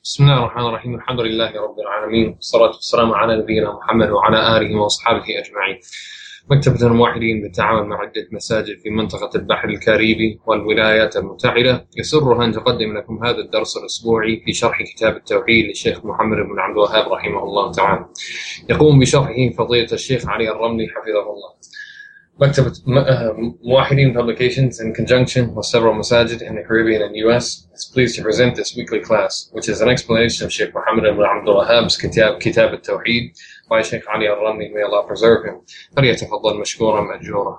بسم الله الرحمن الرحيم. الحمد لله رب العالمين، والصلاة والسلام على نبينا محمد وعلى آله وأصحابه أجمعين. مكتبة الموحدين بالتعاون مع عدة مساجد في منطقة البحر الكاريبي والولايات المتحدة يسرها أن تقدم لكم هذا الدرس الأسبوعي في شرح كتاب التوحيد للشيخ محمد بن عبد الوهاب رحمه الله تعالى. يقوم بشرحه فضيلة الشيخ علي الرملي حفظه الله. Maktabat Muwahideen Publications, in conjunction with several masajid in the Caribbean and US, is pleased to present this weekly class, which is an explanation of Sheikh Muhammad ibn Abdul Wahhab's Kitab al-Tawheed by Sheikh Ali al-Ramli, may Allah preserve him. فليتفضل مشكورا مأجورا.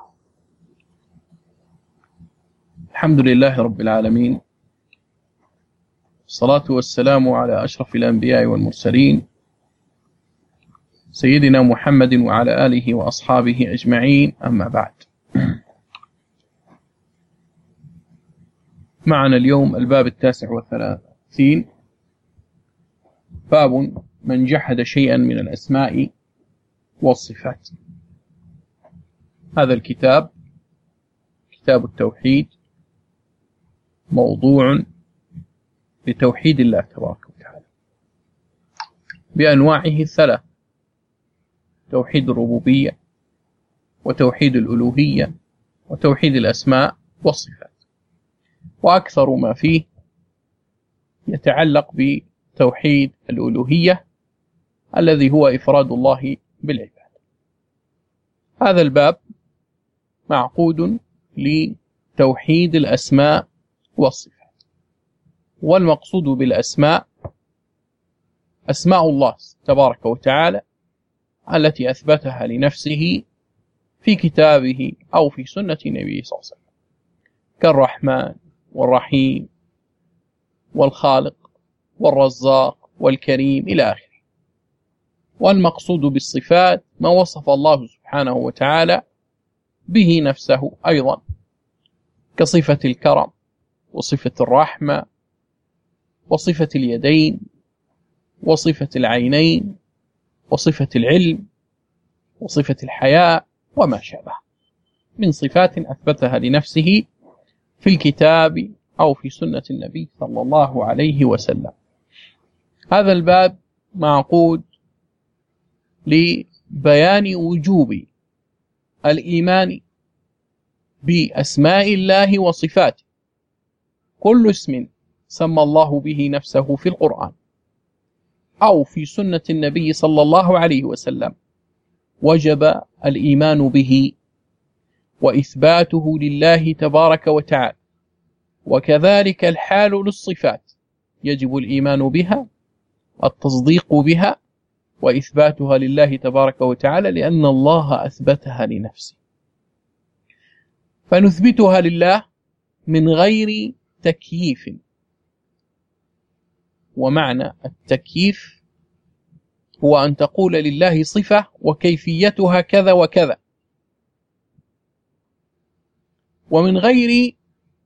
الحمد لله رب العالمين، الصلاة والسلام على أشرف الأنبياء والمرسلين سيدنا محمد وعلى آله وأصحابه أجمعين، أما بعد. معنا اليوم الباب 39، باب من جحد شيئا من الأسماء والصفات. هذا الكتاب كتاب التوحيد موضوع لتوحيد الله تبارك وتعالى بأنواعه الثلاث: توحيد الربوبية، وتوحيد الألوهية، وتوحيد الأسماء والصفات. وأكثر ما فيه يتعلق بتوحيد الألوهية الذي هو إفراد الله بالعباد. هذا الباب معقود لتوحيد الأسماء والصفات، والمقصود بالأسماء أسماء الله تبارك وتعالى التي أثبتها لنفسه في كتابه أو في سنة النبي صلى الله عليه وسلم، كالرحمن والرحيم والخالق والرزاق والكريم إلى آخره. والمقصود بالصفات ما وصف الله سبحانه وتعالى به نفسه أيضا، كصفة الكرم وصفة الرحمة وصفة اليدين وصفة العينين وصفة العلم وصفة الحياء وما شابه من صفات أثبتها لنفسه في الكتاب أو في سنة النبي صلى الله عليه وسلم. هذا الباب معقود لبيان وجوب الإيمان بأسماء الله وصفاته. كل اسم سمى الله به نفسه في القرآن أو في سنة النبي صلى الله عليه وسلم وجب الإيمان به وإثباته لله تبارك وتعالى، وكذلك الحال للصفات، يجب الإيمان بها، التصديق بها، وإثباتها لله تبارك وتعالى، لأن الله أثبتها لنفسه. فنثبتها لله من غير تكييف. ومعنى التكييف هو أن تقول لله صفة وكيفيتها كذا وكذا، ومن غير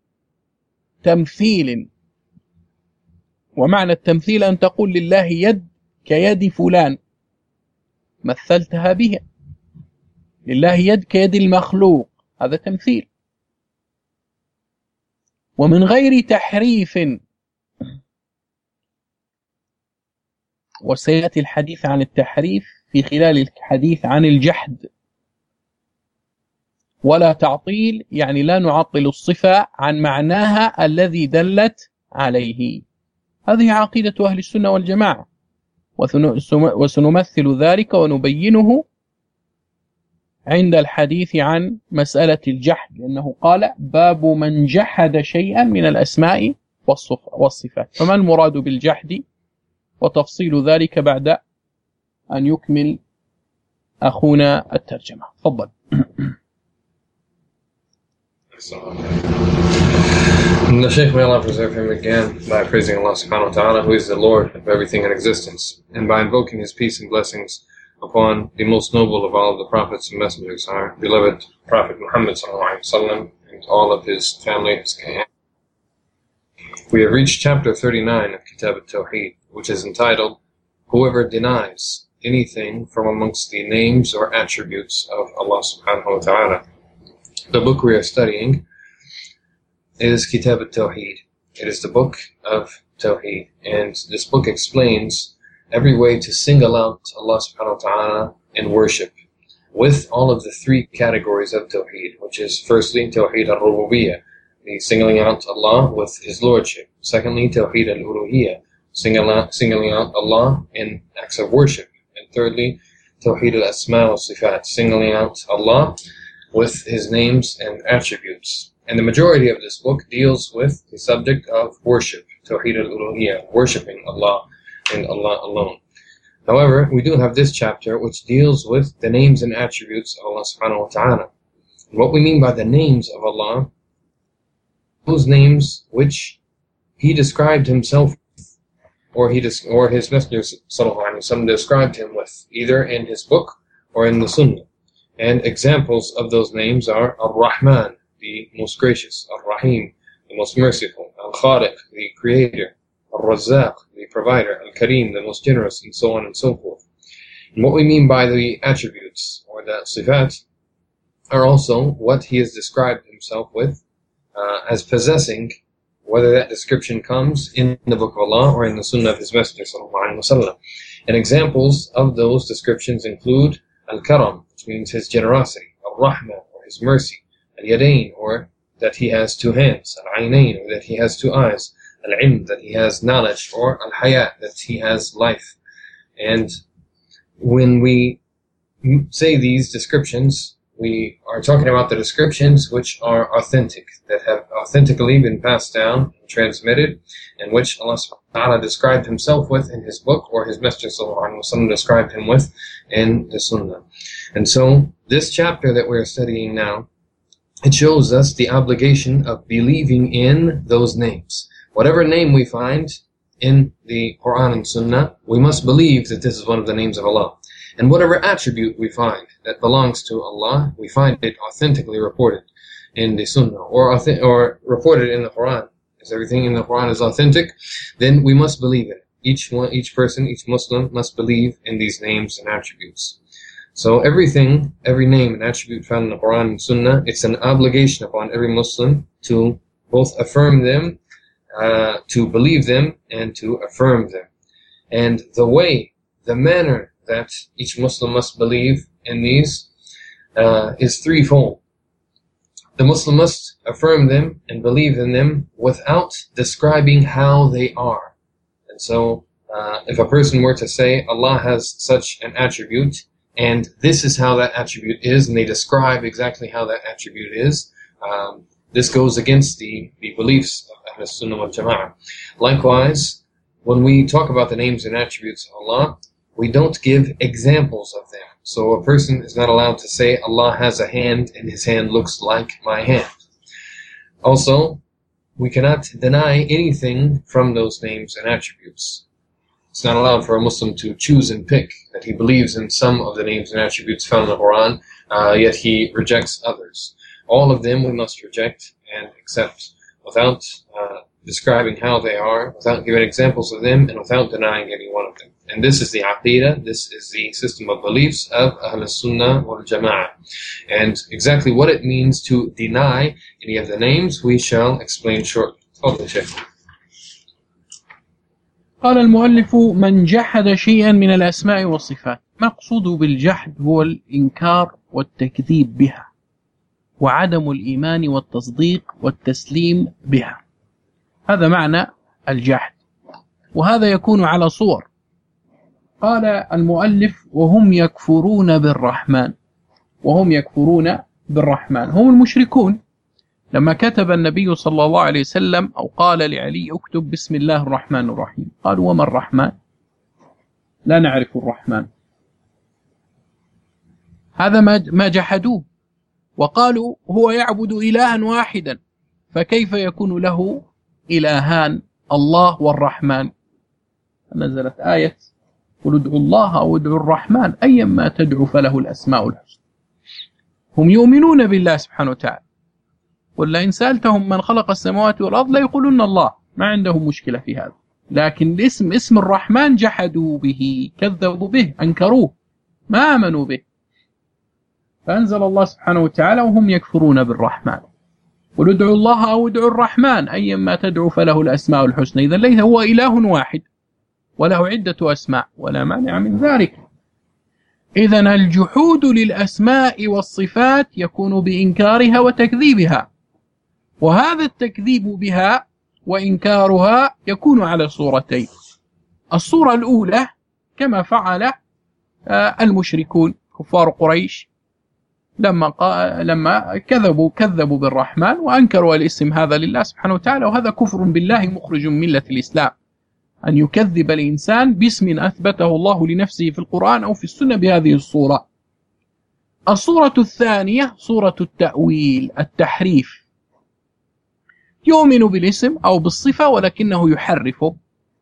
تمثيل. ومعنى التمثيل أن تقول لله يد كيد فلان، مثلتها بها. لله يد كيد المخلوق، هذا تمثيل. ومن غير تحريف، وسيأتي الحديث عن التحريف في خلال الحديث عن الجحد. ولا تعطيل، يعني لا نعطل الصفة عن معناها الذي دلت عليه. هذه عقيدة أهل السنة والجماعة، وسنمثل ذلك ونبينه عند الحديث عن مسألة الجحد، لأنه قال: باب من جحد شيئا من الأسماء والصفات. فما المراد بالجحد؟ وتفصيل ذلك بعد أن يكمل أخونا الترجمة. تفضل. And the Shaykh, may Allah preserve him, began by praising Allah subhanahu wa ta'ala, who is the Lord of everything in existence, and by invoking his peace and blessings upon the most noble of all of the prophets and messengers, our beloved Prophet Muhammad sallallahu alaihi wasallam, and all of his family, his clan. We have reached chapter 39 of Kitab al-Tawheed, which is entitled, Whoever Denies Anything from Amongst the Names or Attributes of Allah subhanahu wa ta'ala. The book we are studying is Kitab al-Tawheed. It is the book of Tawheed. And this book explains every way to single out Allah subhanahu wa ta'ala in worship, with all of the three categories of Tawheed, which is firstly Tawheed al-Rububiyyah, the singling out Allah with His Lordship. Secondly, Tawheed al-Uluhiyyah, singling out Allah in acts of worship. And thirdly, Tawheed al-Asma wa Sifat, singling out Allah with His names and attributes. And the majority of this book deals with the subject of worship, Tawheed al-Uluhiyyah, worshipping Allah and Allah alone. However, we do have this chapter which deals with the names and attributes of Allah subhanahu wa ta'ala. And what we mean by the names of Allah, those names which He described Himself or His Messenger sallallahu alaihi wasallam described Him with, either in His book or in the Sunnah. And examples of those names are Ar-Rahman, the most gracious, Ar-Rahim, the most merciful, Al-Khaliq, the creator, Al-Razzaq, the provider, Al-Kareem, the most generous, and so on and so forth. And what we mean by the attributes, or the sifat, are also what He has described Himself with as possessing, whether that description comes in the Book of Allah or in the Sunnah of His Messenger sallallahu alaihi wasallam. And examples of those descriptions include Al-Karam, which means His generosity, Al-Rahma, or His mercy, Al-Yadain, or that He has two hands, Al-Aynain, or that He has two eyes, Al-Ilm, that He has knowledge, or Al-Hayat, that He has life. And when we say these descriptions, we are talking about the descriptions which are authentic, that have authentically been passed down and transmitted, and which Allah subhanahu wa ta'ala described Himself with in His book, or His Messenger sallallahu alaihi wasallam described Him with in the Sunnah. And so, this chapter that we're studying now, it shows us the obligation of believing in those names. Whatever name we find in the Quran and Sunnah, we must believe that this is one of the names of Allah. And whatever attribute we find that belongs to Allah, we find it authentically reported in the Sunnah or reported in the Quran. As everything in the Quran is authentic, then we must believe it. Each person, each Muslim must believe in these names and attributes. So every name and attribute found in the Quran and Sunnah, it's an obligation upon every Muslim to both affirm them, to believe them, and to affirm them. And the manner that each Muslim must believe in these is threefold. The Muslim must affirm them and believe in them without describing how they are. And so, if a person were to say, Allah has such an attribute, and this is how that attribute is, and they describe exactly how that attribute is, this goes against the beliefs of Ahl Sunnah wal Jama'ah. Likewise, when we talk about the names and attributes of Allah, we don't give examples of them. So a person is not allowed to say, Allah has a hand and His hand looks like my hand. Also, we cannot deny anything from those names and attributes. It's not allowed for a Muslim to choose and pick that he believes in some of the names and attributes found in the Quran, yet he rejects others. All of them we must reject and accept without describing how they are, without giving examples of them, and without denying any one of them. And this is the Aqidah, this is the system of beliefs of Ahl Sunnah wal Jama'ah. And exactly what it means to deny any of the names, we shall explain shortly. تفضل شيخ. قال المؤلف من جحد شيئا من الأسماء والصفات. مقصود بالجحد هو الإنكار والتكذيب بها وعدم الإيمان والتصديق والتسليم بها. هذا معنى الجحد، وهذا يكون على صور. قال المؤلف وهم يكفرون بالرحمن. وهم يكفرون بالرحمن هم المشركون. لما كتب النبي صلى الله عليه وسلم أو قال لعلي اكتب بسم الله الرحمن الرحيم، قالوا وما الرحمن؟ لا نعرف الرحمن. هذا ما جحدوه، وقالوا هو يعبد إلها واحدا، فكيف يكون له إلهان الله والرحمن؟ نزلت آية قل ادعوا الله أو ادعوا الرحمن أيما تدعو فله الأسماء الحسنى. هم يؤمنون بالله سبحانه وتعالى، قل لئن سألتهم من خلق السماوات والأرض ليقولون الله، ما عندهم مشكلة في هذا. لكن اسم الرحمن جحدوا به، كذبوا به، أنكروه، ما آمنوا به. فأنزل الله سبحانه وتعالى وهم يكفرون بالرحمن. قل ادعوا الله أو ادعوا الرحمن أيما تدعو فله الأسماء الحسنى. إذا ليس هو إله واحد وله عدة أسماء ولا مانع من ذلك. إذن الجحود للأسماء والصفات يكون بإنكارها وتكذيبها، وهذا التكذيب بها وإنكارها يكون على صورتين. الصورة الأولى كما فعل المشركون كفار قريش لما كذبوا بالرحمن وأنكروا الاسم هذا لله سبحانه وتعالى، وهذا كفر بالله مخرج من ملة الإسلام، أن يكذب الإنسان باسم أثبته الله لنفسه في القرآن أو في السنة بهذه الصورة. الصورة الثانية صورة التأويل، التحريف، يؤمن بالاسم أو بالصفة ولكنه يحرفه،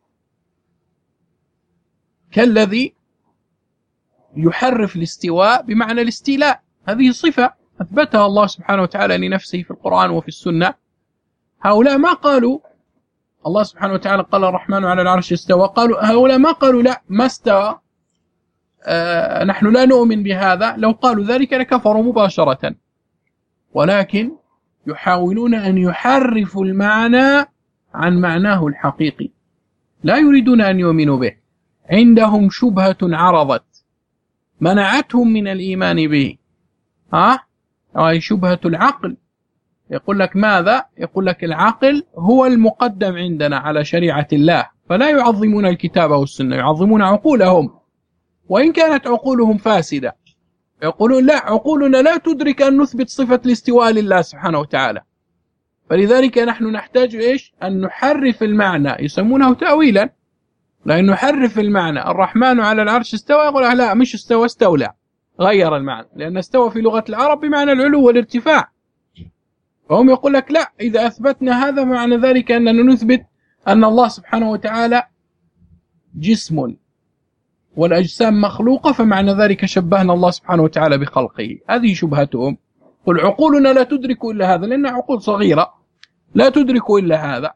كالذي يحرف الاستواء بمعنى الاستيلاء، هذه صفة أثبتها الله سبحانه وتعالى لنفسه في القرآن وفي السنة. هؤلاء ما قالوا الله سبحانه وتعالى قال الرحمن على العرش استوى، هؤلاء ما قالوا لا ما استوى، نحن لا نؤمن بهذا، لو قالوا ذلك لكفروا مباشرة، ولكن يحاولون أن يحرفوا المعنى عن معناه الحقيقي، لا يريدون أن يؤمنوا به، عندهم شبهة عرضت منعتهم من الإيمان به، وهي شبهة العقل. يقول لك ماذا؟ يقول لك العقل هو المقدم عندنا على شريعة الله، فلا يعظمون الكتاب والسنة، يعظمون عقولهم وإن كانت عقولهم فاسدة. يقولون لا، عقولنا لا تدرك أن نثبت صفة الاستواء لله سبحانه وتعالى، فلذلك نحن نحتاج أن نحرف المعنى، يسمونه تأويلا، لأن نحرف المعنى. الرحمن على العرش استوى، يقول لا مش استوى، استولى، غير المعنى، لأن استوى في لغة العرب بمعنى العلو والارتفاع، فهم يقول لك لا، إذا أثبتنا هذا معنى ذلك أننا نثبت أن الله سبحانه وتعالى جسم والأجسام مخلوقة، فمعنى ذلك شبهنا الله سبحانه وتعالى بخلقه. هذه شبهتهم. قل عقولنا لا تدرك إلا هذا، لأنها عقول صغيرة لا تدرك إلا هذا.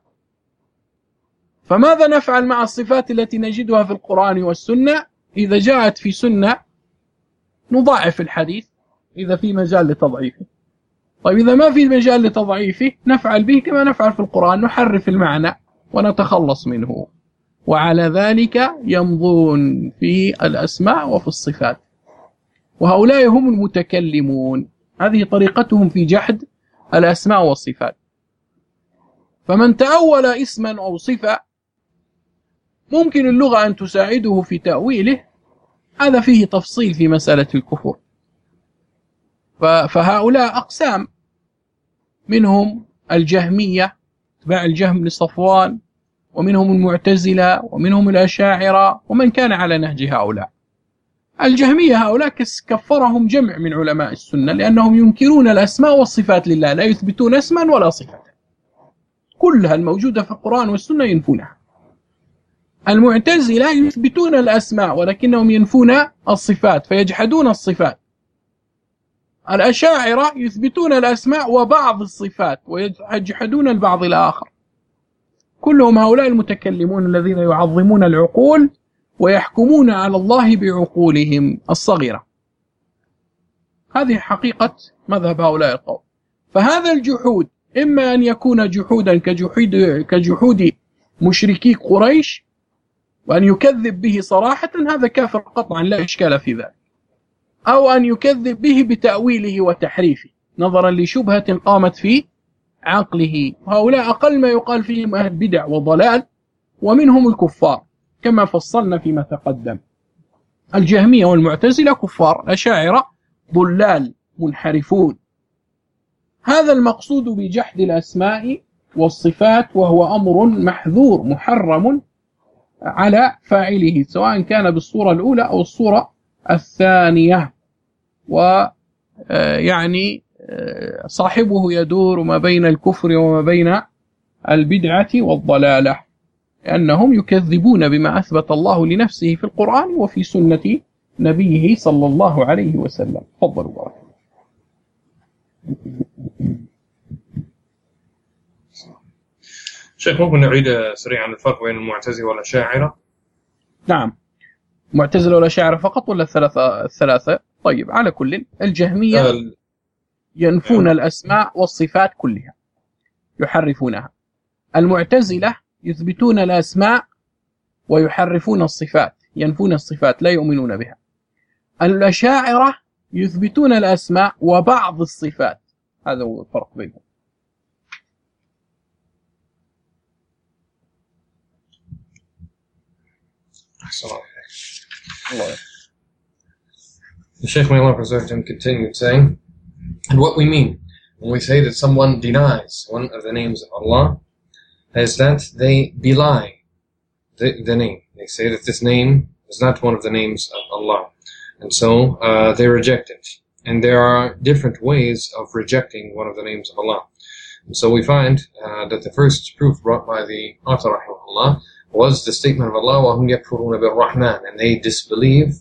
فماذا نفعل مع الصفات التي نجدها في القرآن والسنة؟ إذا جاءت في سنة نضاعف الحديث إذا في مجال لتضعيفه، طيب إذا ما في مجال لتضعيفه نفعل به كما نفعل في القرآن، نحرف المعنى ونتخلص منه. وعلى ذلك يمضون في الأسماء وفي الصفات، وهؤلاء هم المتكلمون، هذه طريقتهم في جحد الأسماء والصفات. فمن تأول اسما أو صفة ممكن اللغة أن تساعده في تأويله، هذا فيه تفصيل في مسألة الكفر. فهؤلاء أقسام، منهم الجهمية تبع الجهم لصفوان، ومنهم المعتزلة، ومنهم الأشاعرة، ومن كان على نهج هؤلاء. الجهمية هؤلاء كفرهم جمع من علماء السنة، لأنهم ينكرون الأسماء والصفات لله، لا يثبتون اسما ولا صفة، كلها الموجودة في القرآن والسنة ينفونها. المعتزلة يثبتون الأسماء ولكنهم ينفون الصفات، فيجحدون الصفات. الأشاعرة يثبتون الأسماء وبعض الصفات ويجحدون البعض الآخر. كلهم هؤلاء المتكلمون الذين يعظمون العقول ويحكمون على الله بعقولهم الصغيرة. هذه حقيقة مذهب هؤلاء القوم. فهذا الجحود إما أن يكون جحودا كجحود مشركي قريش، وأن يكذب به صراحة، هذا كافر قطعا لا إشكال في ذلك، أو أن يكذب به بتأويله وتحريفه نظرا لشبهة قامت في عقله. هؤلاء أقل ما يقال فيهم أهل بدع وضلال، ومنهم الكفار كما فصلنا فيما تقدم. الجهمية والمعتزلة كفار، الأشاعرة ضلال منحرفون. هذا المقصود بجحد الأسماء والصفات، وهو أمر محذور محرم على فاعله، سواء كان بالصورة الأولى أو الصورة الثانية. ويعني صاحبه يدور ما بين الكفر وما بين البدعة والضلالة، لأنهم يكذبون بما أثبت الله لنفسه في القرآن وفي سنة نبيه صلى الله عليه وسلم. تفضلوا بارك. شيخ ممكن نعيد سريعا الفرق بين المعتزلة والأشاعرة؟ نعم، معتزلة والأشاعرة فقط ولا الثلاثة؟ طيب، على كل، الجهمية ينفون الأسماء والصفات كلها، يحرفونها. المعتزلة يثبتون الأسماء ويحرفون الصفات، ينفون الصفات لا يؤمنون بها. الأشاعرة يثبتون الأسماء وبعض الصفات، هذا هو الفرق بينهم. The Shaykh, may Allah preserve him, continued saying, and what we mean when we say that someone denies one of the names of Allah is that they belie the name. They say that this name is not one of the names of Allah. And so they reject it. And there are different ways of rejecting one of the names of Allah. And so we find that the first proof brought by the author, rahimahullah, was the statement of Allah, وَهُمْ يَكْفُرُونَ بِالرَّحْمَنِ, and they disbelieve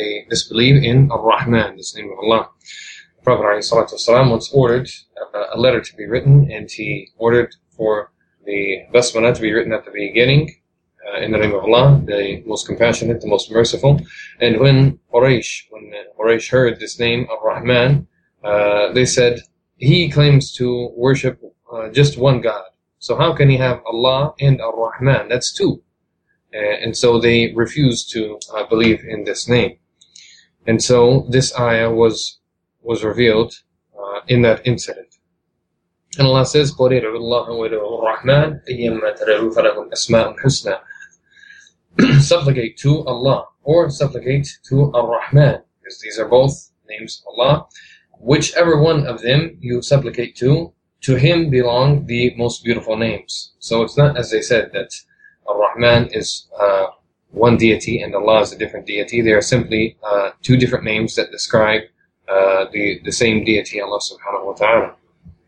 in Ar-Rahman, this name of Allah. The Prophet ﷺ once ordered a letter to be written, and he ordered for the basmalah to be written at the beginning, in the name of Allah, the most compassionate, the most merciful. And when Quraysh heard this name of Rahman, they said, he claims to worship just one God. So how can he have Allah and Ar-Rahman? That's two. And so they refused to believe in this name. And so this ayah was revealed in that incident. And Allah says, قُلِ ادْعُوا اللَّهَ وَادْعُوا الرَّحْمَنَ أَيَّمَّا تَدْعُوا فَلَهُ الْأَسْمَاءُ الْحُسْنَى. Supplicate to Allah or supplicate to Ar-Rahman, because these are both names of Allah. Whichever one of them you supplicate to him belong the most beautiful names. So it's not, as they said, that Ar-Rahman is one deity and Allah is a different deity. They are simply two different names that describe the same deity, Allah subhanahu wa ta'ala.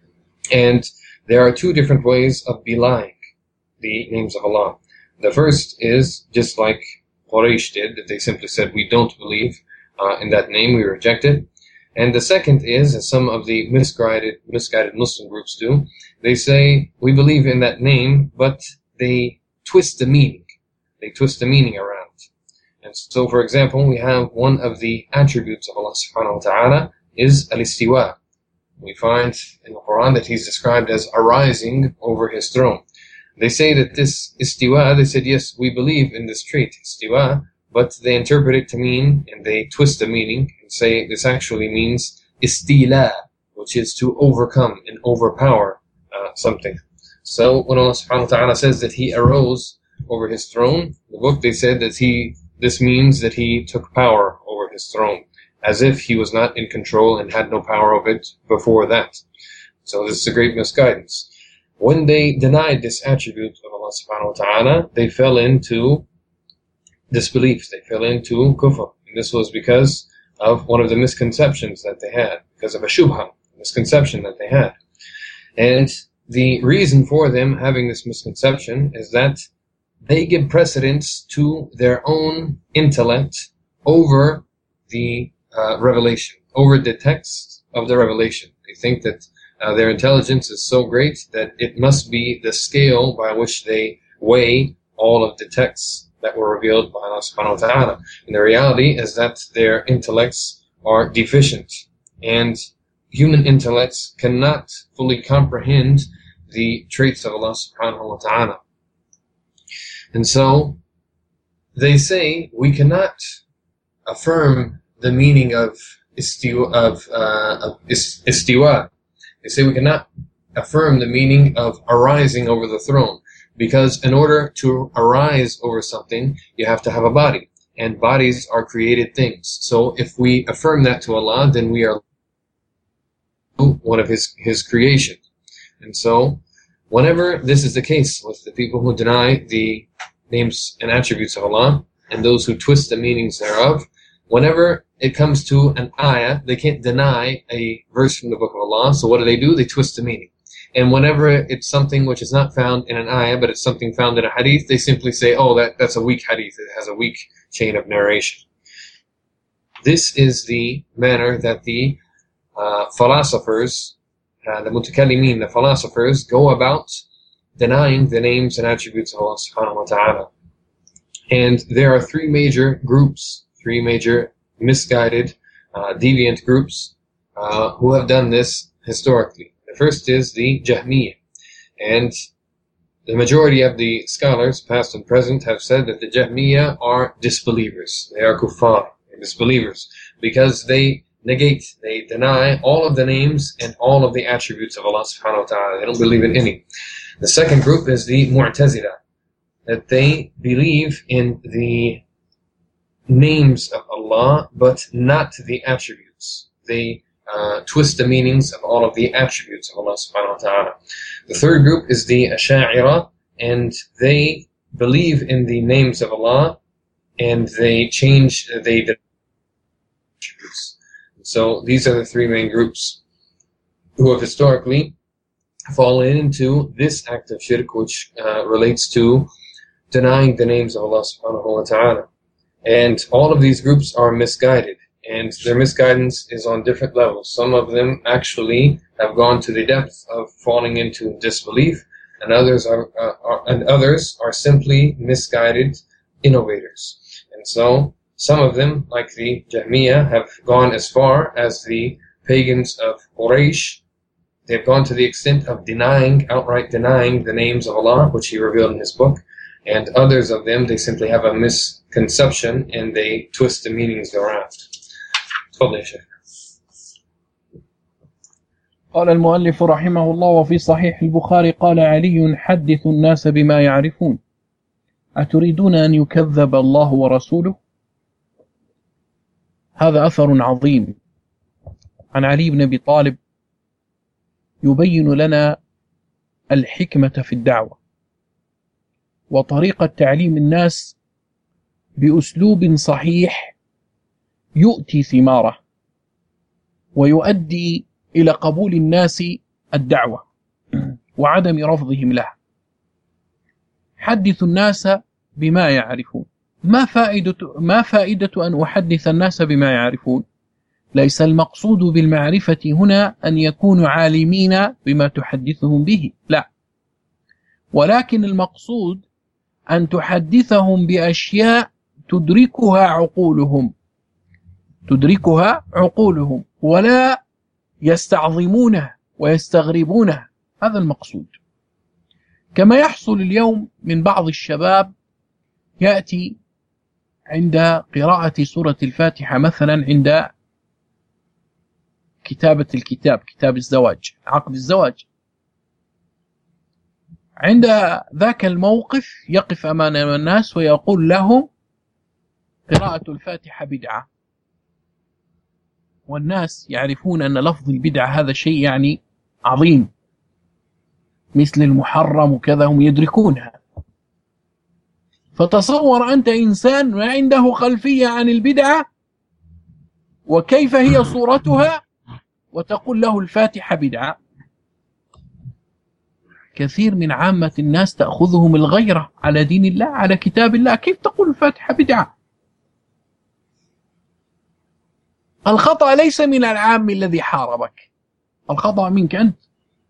And there are two different ways of belying the names of Allah. The first is just like Quraysh did, that they simply said, we don't believe in that name, we reject it. And the second is, as some of the misguided Muslim groups do, they say, we believe in that name, but they twist the meaning. They twist the meaning around. And so, for example, we have one of the attributes of Allah subhanahu wa ta'ala is al-istiwa. We find in the Quran that he's described as arising over his throne. They say that this istiwa, they said, yes, we believe in this trait, istiwa, but they interpret it to mean, and they twist the meaning and say this actually means istila, which is to overcome and overpower something. So when Allah subhanahu wa ta'ala says that he arose over his throne, the book, they said that this means that he took power over his throne, as if he was not in control and had no power of it before that. So this is a great misguidance. When they denied this attribute of Allah subhanahu wa ta'ala, they fell into disbelief, they fell into kufr. And this was because of one of the misconceptions that they had, because of a shubha, misconception that they had. And the reason for them having this misconception is that they give precedence to their own intellect over the revelation, over the text of the revelation. They think that their intelligence is so great that it must be the scale by which they weigh all of the texts that were revealed by Allah subhanahu wa ta'ala. And the reality is that their intellects are deficient, and human intellects cannot fully comprehend the traits of Allah subhanahu wa ta'ala. And so they say we cannot affirm the meaning of istiwa. They say we cannot affirm the meaning of arising over the throne, because in order to arise over something, you have to have a body, and bodies are created things. So if we affirm that to Allah, then we are one of His creation. And so whenever this is the case with the people who deny the names and attributes of Allah, and those who twist the meanings thereof, whenever it comes to an ayah, they can't deny a verse from the book of Allah, so what do? They twist the meaning. And whenever it's something which is not found in an ayah, but it's something found in a hadith, they simply say, oh, that's a weak hadith, it has a weak chain of narration. This is the manner that the philosophers, the mutakallimin, the philosophers, go about denying the names and attributes of Allah subhanahu wa ta'ala. And there are three major groups, three major misguided, deviant groups who have done this historically. The first is the Jahmiyyah. And the majority of the scholars, past and present, have said that the Jahmiyyah are disbelievers. They are kuffar, disbelievers, because they negate, they deny all of the names and all of the attributes of Allah subhanahu wa ta'ala. They don't believe in any. The second group is the Mu'tazila, that they believe in the names of Allah, but not the attributes. They twist the meanings of all of the attributes of Allah subhanahu wa ta'ala. The third group is the Asha'ira, and they believe in the names of Allah, and they change the attributes. So these are the three main groups who have historically fallen into this act of shirk, which relates to denying the names of Allah subhanahu wa ta'ala. And all of these groups are misguided, and their misguidance is on different levels. Some of them actually have gone to the depth of falling into disbelief, and others are simply misguided innovators. And so some of them, like the Jahmiyyah, have gone as far as the pagans of Quraysh. They've gone to the extent of outright denying the names of Allah, which He revealed in His book. And others of them, they simply have a misconception and they twist the meanings around. تفضل يا شيخ. قال المؤلف رحمه الله: وفي صحيح البخاري قال علي: حدثوا الناس بما يعرفون، أتريدون أن يكذب الله ورسوله؟ هذا أثر عظيم عن علي بن أبي طالب يبين لنا الحكمة في الدعوة وطريقة تعليم الناس بأسلوب صحيح يؤتي ثماره ويؤدي إلى قبول الناس الدعوة وعدم رفضهم لها. حدث الناس بما يعرفون. ما فائدة أن أحدث الناس بما يعرفون؟ ليس المقصود بالمعرفة هنا أن يكونوا عالمين بما تحدثهم به، لا، ولكن المقصود أن تحدثهم بأشياء تدركها عقولهم ولا يستعظمونها ويستغربونها. هذا المقصود. كما يحصل اليوم من بعض الشباب يأتي عند قراءة سورة الفاتحة مثلا عند كتابة كتاب الزواج، عقد الزواج، عند ذاك الموقف يقف أمام الناس ويقول لهم قراءة الفاتحة بدعة، والناس يعرفون أن لفظ البدعة هذا شيء يعني عظيم مثل المحرم وكذا، هم يدركونها. فتصور أنت إنسان ما عنده خلفية عن البدعة وكيف هي صورتها وتقول له الفاتحة بدعة. كثير من عامة الناس تأخذهم الغيرة على دين الله، على كتاب الله، كيف تقول الفاتحة بدعة؟ الخطأ ليس من العام الذي حاربك، الخطأ منك أنت.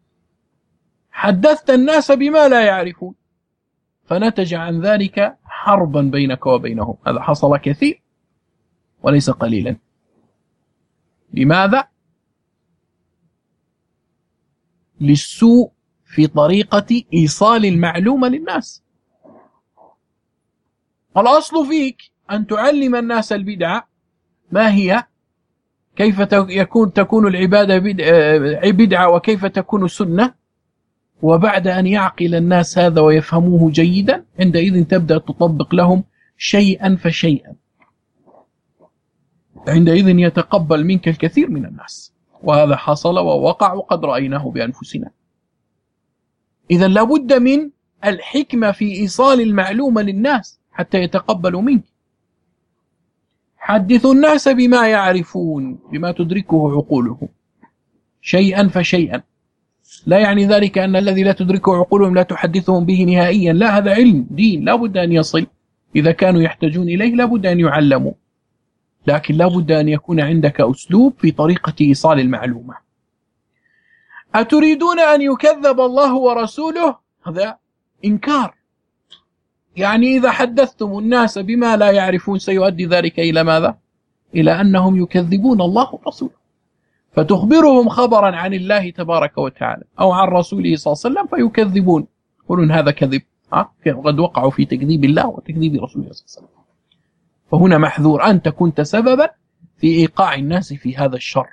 حدثت الناس بما لا يعرفون فنتج عن ذلك حربا بينك وبينهم. هذا حصل كثير وليس قليلا. لماذا؟ للسوء في طريقة إيصال المعلومة للناس. الأصل فيك أن تعلم الناس البدعة ما هي، كيف تكون العبادة بدعة وكيف تكون سنة، وبعد أن يعقل الناس هذا ويفهموه جيدا عندئذ تبدأ تطبق لهم شيئا فشيئا، عندئذ يتقبل منك الكثير من الناس. وهذا حصل ووقع وقد رأيناه بأنفسنا. إذن لابد من الحكمة في إيصال المعلومة للناس حتى يتقبلوا منك. حدثوا الناس بما يعرفون، بما تدركه عقولهم شيئا فشيئا. لا يعني ذلك أن الذي لا تدركه عقولهم لا تحدثهم به نهائيا، لا، هذا علم دين لابد أن يصل. إذا كانوا يحتاجون إليه لابد أن يعلموا، لكن لابد أن يكون عندك أسلوب في طريقة إيصال المعلومة. أتريدون أن يكذب الله ورسوله؟ هذا إنكار. يعني إذا حدثتم الناس بما لا يعرفون سيؤدي ذلك إلى ماذا؟ إلى أنهم يكذبون الله ورسوله. فتخبرهم خبرا عن الله تبارك وتعالى أو عن رسوله صلى الله عليه وسلم فيكذبون، يقولون هذا كذب، قد وقعوا في تكذيب الله وتكذيب رسوله صلى الله عليه وسلم. فهنا محذور أنت كنت سببا في إيقاع الناس في هذا الشر،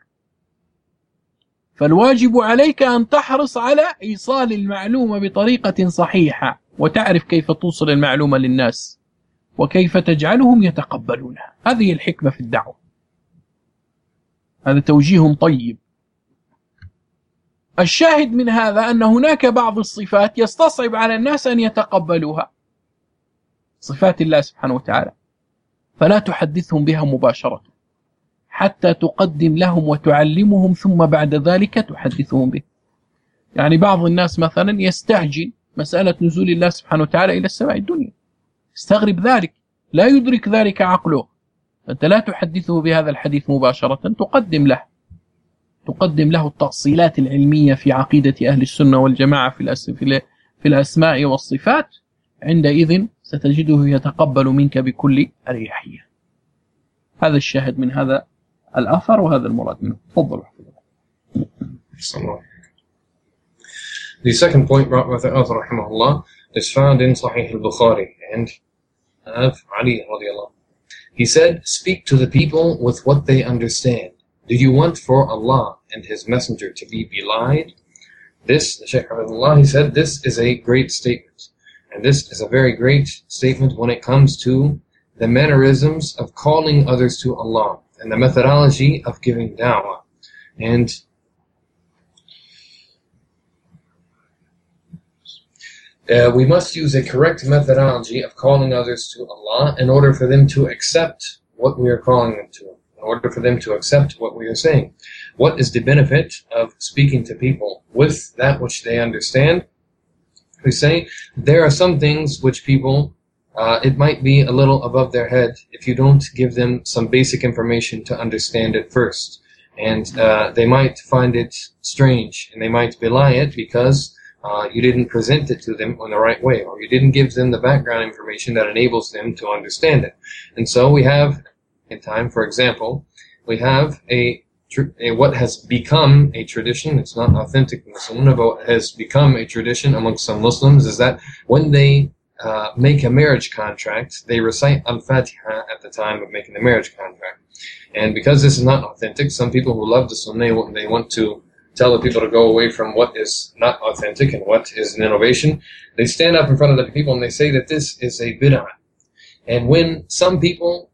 فالواجب عليك أن تحرص على إيصال المعلومة بطريقة صحيحة، وتعرف كيف توصل المعلومة للناس وكيف تجعلهم يتقبلونها. هذه الحكمة في الدعوة، هذا توجيه طيب. الشاهد من هذا أن هناك بعض الصفات يستصعب على الناس أن يتقبلوها، صفات الله سبحانه وتعالى، فلا تحدثهم بها مباشرة حتى تقدم لهم وتعلمهم، ثم بعد ذلك تحدثهم به. يعني بعض الناس مثلا يستعجل مسألة نزول الله سبحانه وتعالى إلى السماء الدنيا، استغرب ذلك، لا يدرك ذلك عقله، أنت لا تحدثه بهذا الحديث مباشرة، تقدم له التأصيلات العلمية في عقيدة أهل السنة والجماعة في الأسماء والصفات، عندئذ ستجده يتقبل منك بكل أريحية. هذا الشاهد من هذا الأثر وهذا المراد منه. تفضل. The second point brought by the author rahimahullah is found in Sahih al-Bukhari and of Ali radiallahu. He said, "Speak to the people with what they understand. Do you want for Allah and His Messenger to be belied?" This, the Shaykh Abdullah, he said, this is a great statement. And this is a very great statement when it comes to the mannerisms of calling others to Allah and the methodology of giving da'wah. And we must use a correct methodology of calling others to Allah in order for them to accept what we are calling them to, in order for them to accept what we are saying. What is the benefit of speaking to people with that which they understand? We say there are some things which people, it might be a little above their head if you don't give them some basic information to understand it first. And they might find it strange and they might belie it because you didn't present it to them in the right way, or you didn't give them the background information that enables them to understand it. And so we have, in time, for example, we have what has become a tradition. It's not authentic in the Sunnah, but what has become a tradition amongst some Muslims is that when they make a marriage contract, they recite Al-Fatiha at the time of making the marriage contract. And because this is not authentic, some people who love the Sunnah, they want to tell the people to go away from what is not authentic and what is an innovation. They stand up in front of the people and they say that this is a bid'ah. And when some people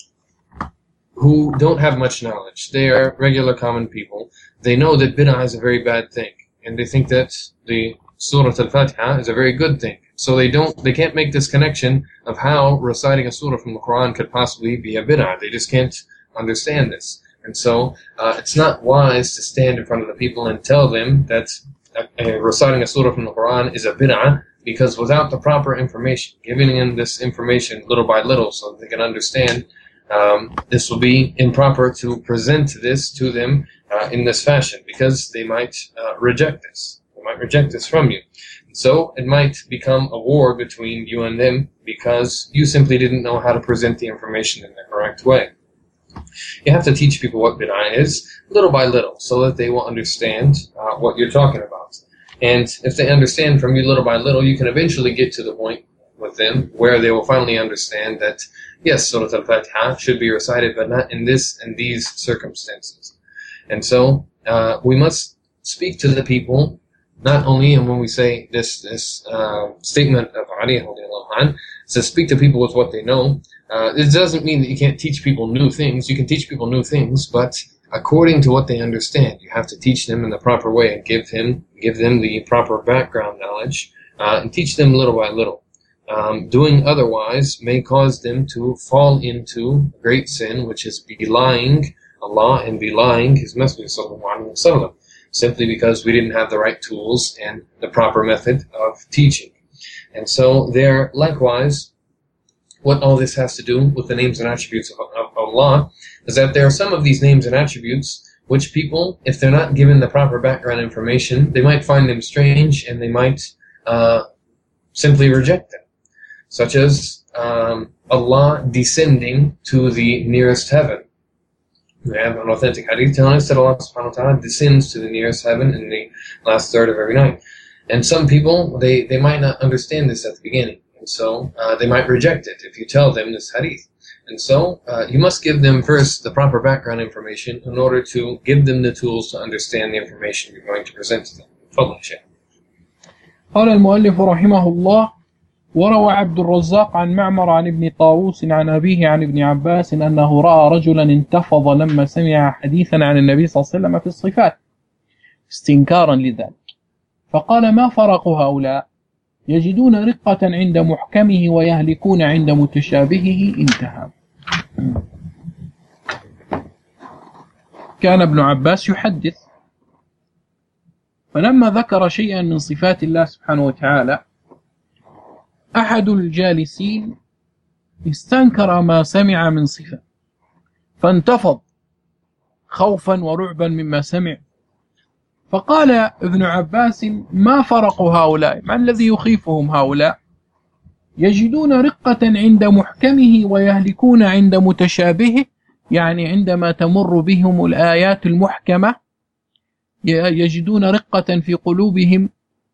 who don't have much knowledge, they are regular common people, they know that bid'ah is a very bad thing, and they think that the Surah Al-Fatiha is a very good thing. So they can't make this connection of how reciting a surah from the Quran could possibly be a bid'ah. They just can't understand this. And so it's not wise to stand in front of the people and tell them that reciting a surah from the Quran is a bid'ah, because without the proper information, giving them this information little by little so that they can understand, this will be improper to present this to them in this fashion, because they might reject this. They might reject this from you. And so it might become a war between you and them because you simply didn't know how to present the information in the correct way. You have to teach people what bid'ah is, little by little, so that they will understand what you're talking about. And if they understand from you little by little, you can eventually get to the point with them where they will finally understand that, yes, Surah Al-Fatiha should be recited, but not in this and these circumstances. And so we must speak to the people, not only, and when we say this statement of Ali radiallahu anh, says speak to people with what they know. It doesn't mean that you can't teach people new things. You can teach people new things, but according to what they understand. You have to teach them in the proper way and give them the proper background knowledge and teach them little by little. Doing otherwise may cause them to fall into great sin, which is belying Allah and belying His Messenger sallallahu alaihi wasallam, simply because we didn't have the right tools and the proper method of teaching. And so there, likewise, what all this has to do with the names and attributes of Allah is that there are some of these names and attributes which people, if they're not given the proper background information, they might find them strange and they might simply reject them. Such as Allah descending to the nearest heaven. We have an authentic hadith telling us that Allah subhanahu wa ta'ala descends to the nearest heaven in the last third of every night. And some people, they might not understand this at the beginning. And so they might reject it if you tell them this hadith. And so you must give them first the proper background information in order to give them the tools to understand the information you're going to present to them. تفضل شيخ. قال المؤلف رحمه الله: وروى عبد الرزاق عن معمر عن ابن طاووس عن أبيه عن ابن عباس أنه رأى رجلا انتفض لما سمع حديثا عن النبي صلى الله عليه وسلم في الصفات استنكارا لذلك، فقال: ما فرق هؤلاء؟ يجدون رقة عند محكمه ويهلكون عند متشابهه. انتهى. كان ابن عباس يحدث، فلما ذكر شيئا من صفات الله سبحانه وتعالى أحد الجالسين استنكر ما سمع من صفة، فانتفض خوفا ورعبا مما سمع، فقال ابن عباس: ما فرق هؤلاء؟ ما الذي يخيفهم هؤلاء؟ يجدون رقة عند محكمه ويهلكون عند متشابهه، يعني عندما تمر بهم الآيات المحكمة يجدون رقة في قلوبهم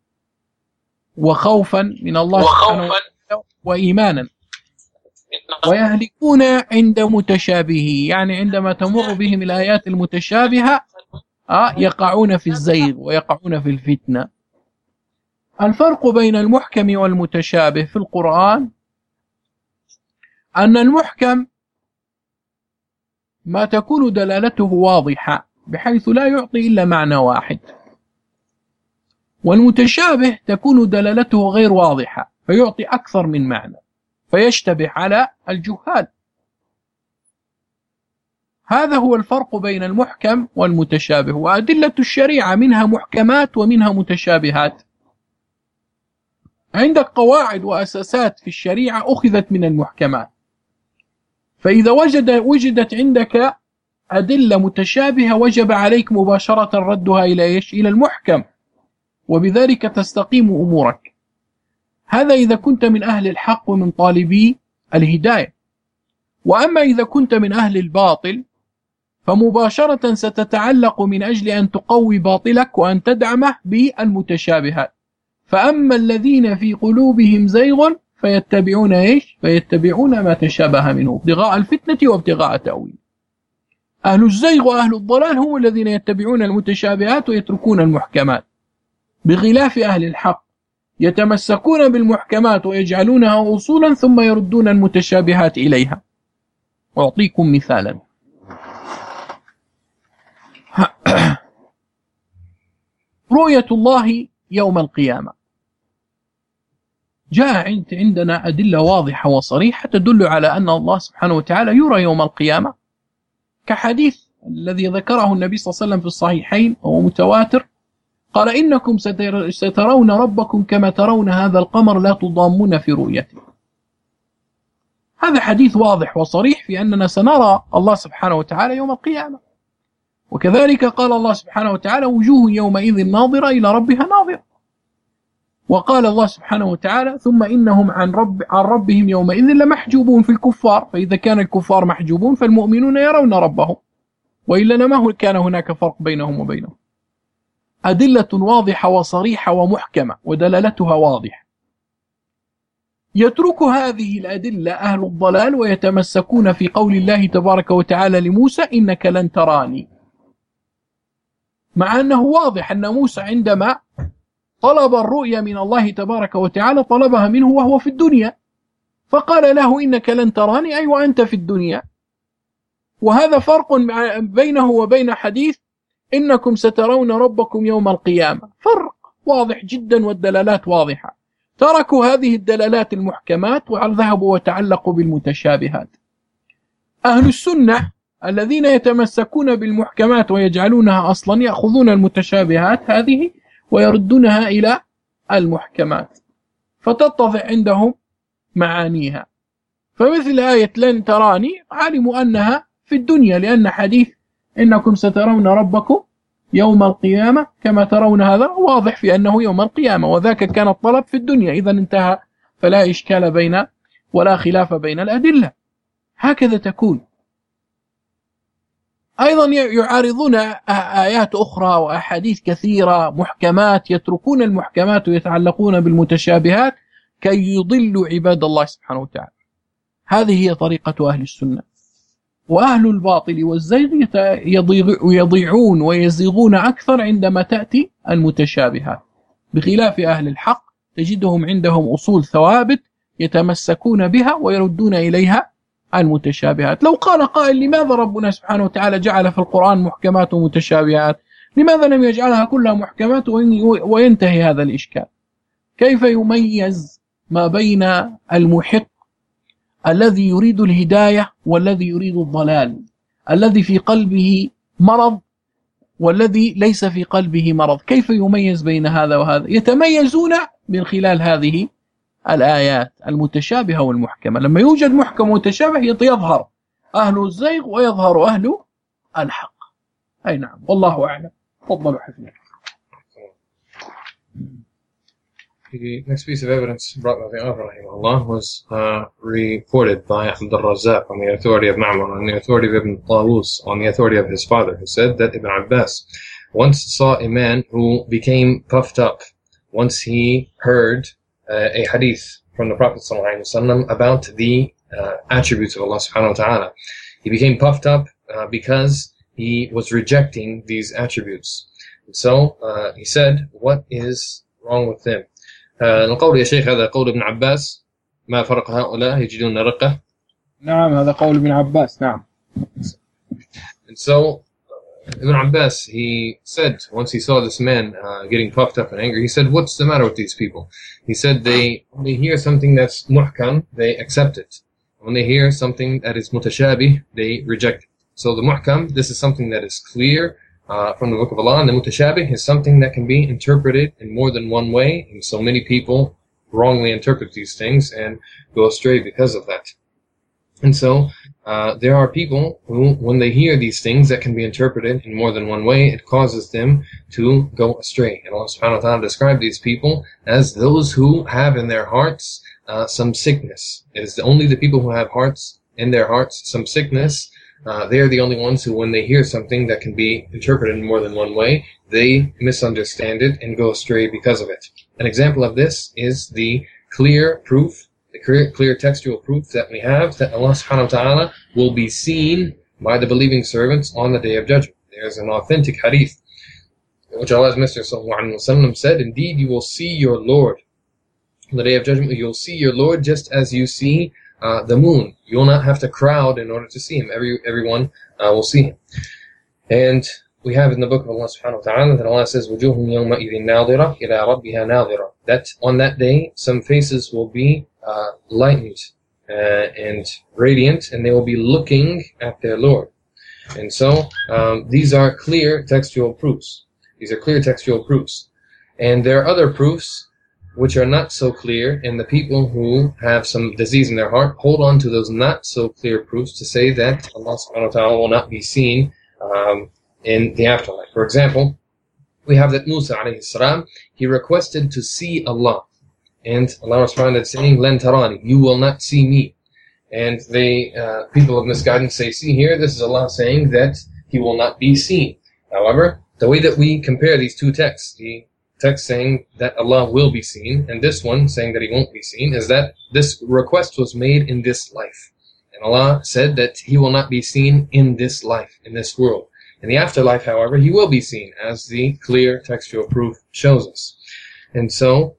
وخوفا من الله سبحانه وتعالى وإيمانا، ويهلكون عند متشابهه، يعني عندما تمر بهم الآيات المتشابهة يقعون في الزيغ ويقعون في الفتنة. الفرق بين المحكم والمتشابه في القرآن أن المحكم ما تكون دلالته واضحة بحيث لا يعطي إلا معنى واحد، والمتشابه تكون دلالته غير واضحة فيعطي أكثر من معنى فيشتبه على الجهال. هذا هو الفرق بين المحكم والمتشابه. وأدلة الشريعة منها محكمات ومنها متشابهات. عندك قواعد وأساسات في الشريعة أخذت من المحكمات، فإذا وجدت عندك أدلة متشابهة وجب عليك مباشرة ردها إلى إيش؟ إلى المحكم، وبذلك تستقيم أمورك. هذا إذا كنت من أهل الحق ومن طالبي الهداية. وأما إذا كنت من أهل الباطل فمباشرة ستتعلق من أجل أن تقوي باطلك وأن تدعمه بالمتشابهات. فأما الذين في قلوبهم زيغ فيتبعون إيش؟ فيتبعون ما تشابه منه ابتغاء الفتنة وابتغاء تأويل. أهل الزيغ وأهل الضلال هم الذين يتبعون المتشابهات ويتركون المحكمات، بخلاف أهل الحق يتمسكون بالمحكمات ويجعلونها أصولا ثم يردون المتشابهات إليها. أعطيكم مثالا. رؤية الله يوم القيامة، جاء عندنا أدلة واضحة وصريحة تدل على أن الله سبحانه وتعالى يرى يوم القيامة، كحديث الذي ذكره النبي صلى الله عليه وسلم في الصحيحين وهو متواتر، قال: إنكم سترون ربكم كما ترون هذا القمر لا تضامون في رؤيته. هذا حديث واضح وصريح في أننا سنرى الله سبحانه وتعالى يوم القيامة. وكذلك قال الله سبحانه وتعالى: وجوه يومئذ ناظرة إلى ربها ناظرة. وقال الله سبحانه وتعالى: ثم إنهم عن ربهم يومئذ لمحجوبون في الكفار. فإذا كان الكفار محجوبون فالمؤمنون يرون ربهم، وإلا ما كان هناك فرق بينهم وبينهم. أدلة واضحة وصريحة ومحكمة ودلالتها واضحة. يترك هذه الأدلة أهل الضلال ويتمسكون في قول الله تبارك وتعالى لموسى: إنك لن تراني، مع أنه واضح أن موسى عندما طلب الرؤيا من الله تبارك وتعالى طلبها منه وهو في الدنيا، فقال له: إنك لن تراني، أي وأنت في الدنيا. وهذا فرق بينه وبين حديث إنكم سترون ربكم يوم القيامة، فرق واضح جدا والدلالات واضحة. تركوا هذه الدلالات المحكمات وذهبوا وتعلقوا بالمتشابهات. أهل السنة الذين يتمسكون بالمحكمات ويجعلونها أصلا يأخذون المتشابهات هذه ويردونها إلى المحكمات فتتضح عندهم معانيها. فمثل آية لن تراني علموا أنها في الدنيا، لأن حديث إنكم سترون ربكم يوم القيامة كما ترون هذا واضح في أنه يوم القيامة، وذاك كان الطلب في الدنيا، إذا انتهى، فلا إشكال بين ولا خلاف بين الأدلة. هكذا تكون. أيضا يعارضون آيات أخرى وأحاديث كثيرة محكمات، يتركون المحكمات ويتعلقون بالمتشابهات كي يضلوا عباد الله سبحانه وتعالى. هذه هي طريقة أهل السنة. وأهل الباطل والزيغ يضيعون ويزيغون أكثر عندما تأتي المتشابهات، بخلاف أهل الحق تجدهم عندهم أصول ثوابت يتمسكون بها ويردون إليها المتشابهات. لو قال قائل لماذا ربنا سبحانه وتعالى جعل في القرآن محكمات ومتشابهات، لماذا لم يجعلها كلها محكمات وينتهي هذا الإشكال؟ كيف يميز ما بين المحق الذي يريد الهداية والذي يريد الضلال، الذي في قلبه مرض والذي ليس في قلبه مرض؟ كيف يميز بين هذا وهذا؟ يتميزون من خلال هذه الآيات المتشابهة والمحكمة. لما يوجد محكم ومتشابه يظهر أهل الزيغ ويظهر أهل الحق. أي نعم، والله أعلم. تفضلوا حفظنا. The next piece of evidence brought by the author rahimahullah was reported by Abd al-Razzaq on the authority of Ma'mar, on the authority of Ibn Tawus, on the authority of his father, who said that Ibn Abbas once saw a man who became puffed up once he heard a hadith from the Prophet ﷺ about the attributes of Allah subhanahu wa ta'ala. He became puffed up because he was rejecting these attributes. And so he said, what is wrong with them? القول يا شيخ هذا قول ابن عباس، ما فرق هؤلاء يجدون رقة. نعم، هذا قول ابن عباس. نعم. And so Ibn Abbas, he said, once he saw this man getting puffed up and angry, he said, what's the matter with these people? He said, they hear something that's muhkam, they accept it. When they hear something that is mutashabih, they reject it. So the muhkam, this is something that is clear from the Book of Allah, and the mutashabih is something that can be interpreted in more than one way, and so many people wrongly interpret these things and go astray because of that. And so there are people who, when they hear these things that can be interpreted in more than one way, it causes them to go astray. And Allah subhanahu wa ta'ala described these people as those who have in their hearts some sickness. It is only the people who have hearts in their hearts some sickness. They are the only ones who, when they hear something that can be interpreted in more than one way, they misunderstand it and go astray because of it. An example of this is the clear proof, the clear textual proof that we have that Allah subhanahu wa ta'ala will be seen by the believing servants on the Day of Judgment. There's an authentic hadith which Allah's Messenger sallallahu alaihi wasallam said, indeed you will see your Lord on the Day of Judgment. You'll see your Lord just as you see the moon. You will not have to crowd in order to see him. Everyone will see him. And we have in the book of Allah subhanahu wa ta'ala that Allah says, وَجُوهٌ يَوْمَئِذٍ نَاظِرَةٌ إِلَىٰ رَبِّهَا نَاظِرَةٌ, that on that day some faces will be lightened and radiant, and they will be looking at their Lord. And so these are clear textual proofs. These are clear textual proofs. And there are other proofs which are not so clear, and the people who have some disease in their heart hold on to those not so clear proofs to say that Allah subhanahu wa ta'ala will not be seen in the afterlife. For example, we have that Musa alayhi salam, he requested to see Allah, and Allah responded saying, "Lan tarani, you will not see me." And they people of misguidance say, see here, this is Allah saying that he will not be seen. However, the way that we compare these two texts, the text saying that Allah will be seen and this one saying that he won't be seen, is that this request was made in this life. And Allah said that he will not be seen in this life, in this world. In the afterlife, however, he will be seen, as the clear textual proof shows us. And so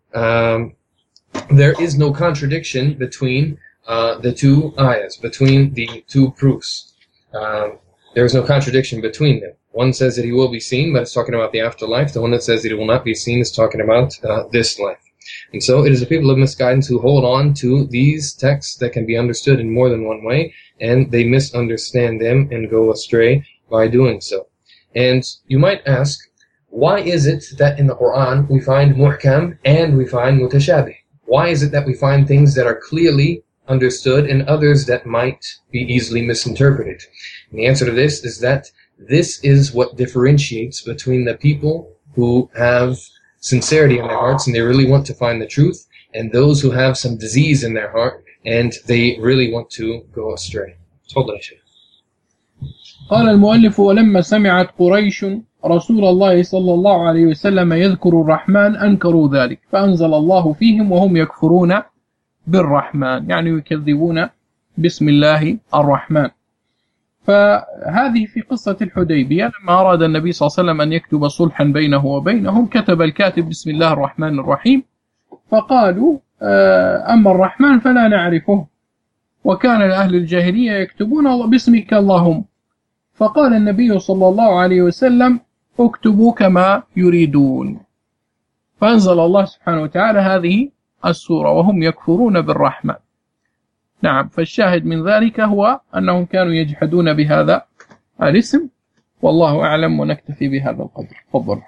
there is no contradiction between the two ayahs, between the two proofs. There is no contradiction between them. One says that he will be seen, but it's talking about the afterlife. The one that says that he will not be seen is talking about this life. And so it is the people of misguidance who hold on to these texts that can be understood in more than one way, and they misunderstand them and go astray by doing so. And you might ask, why is it that in the Quran we find muhkam and we find mutashabih? Why is it that we find things that are clearly understood and others that might be easily misinterpreted? And the answer to this is that this is what differentiates between the people who have sincerity in their hearts and they really want to find the truth, and those who have some disease in their heart and they really want to go astray. قال المؤلف: ولما سمعت قريش رسول الله صلى الله عليه وسلم يذكر الرحمن أنكروا ذلك، فأنزل الله فيهم وهم يكفرون بالرحمن، يعني يكذبون بسم الله الرحمن. فهذه في قصة الحديبية، لما أراد النبي صلى الله عليه وسلم أن يكتب صلحا بينه وبينهم كتب الكاتب بسم الله الرحمن الرحيم، فقالوا أما الرحمن فلا نعرفه، وكان أهل الجاهلية يكتبون باسمك اللهم، فقال النبي صلى الله عليه وسلم: اكتبوا كما يريدون، فأنزل الله سبحانه وتعالى هذه السورة وهم يكفرون بالرحمن. نعم، فالشاهد من ذلك هو أنهم كانوا يجحدون بهذا الاسم، والله أعلم، ونكتفي بهذا القدر. تفضل.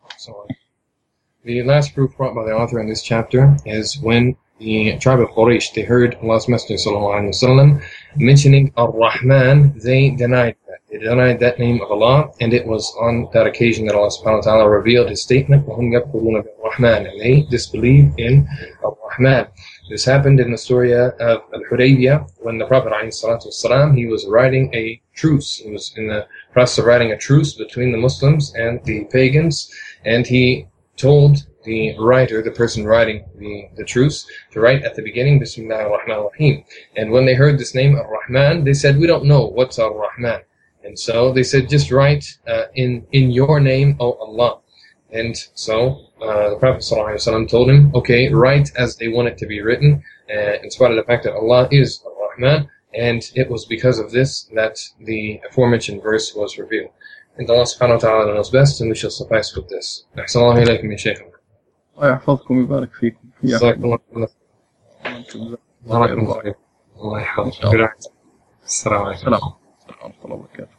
The last proof brought by the author in this chapter is when the tribe of Quraysh, they heard Allah's Messenger sallallahu alaihi wasallam mentioning Ar-Rahman, they denied that. They denied that name of Allah, and it was on that occasion that Allah subhanahu wa ta'ala revealed his statement, وَهُمْ يَكْفُرُونَ بِالرَّحْمَنِ, and they disbelieve in Ar-Rahman. This happened in the story of Al-Hudaybiyah, when the Prophet ﷺ, he was writing a truce. He was in the process of writing a truce between the Muslims and the pagans, and he told the writer, the person writing the truce, to write at the beginning, Bismillah ar-Rahman ar-Rahim. And when they heard this name, Ar-Rahman, they said, we don't know what's Ar-Rahman. And so they said, just write in your name, O Allah. And so the Prophet ﷺ told him, okay, write as they want it to be written, in spite of the fact that Allah is Ar-Rahman, and it was because of this that the aforementioned verse was revealed. And Allah subhanahu wa ta'ala knows best, and we shall suffice with this. أحسن الله إليكم يا شيخنا. ويحفظكم ويبارك فيكم. جزاك الله خير. الله يحفظك. السلام عليكم. السلام ورحمة الله وبركاته.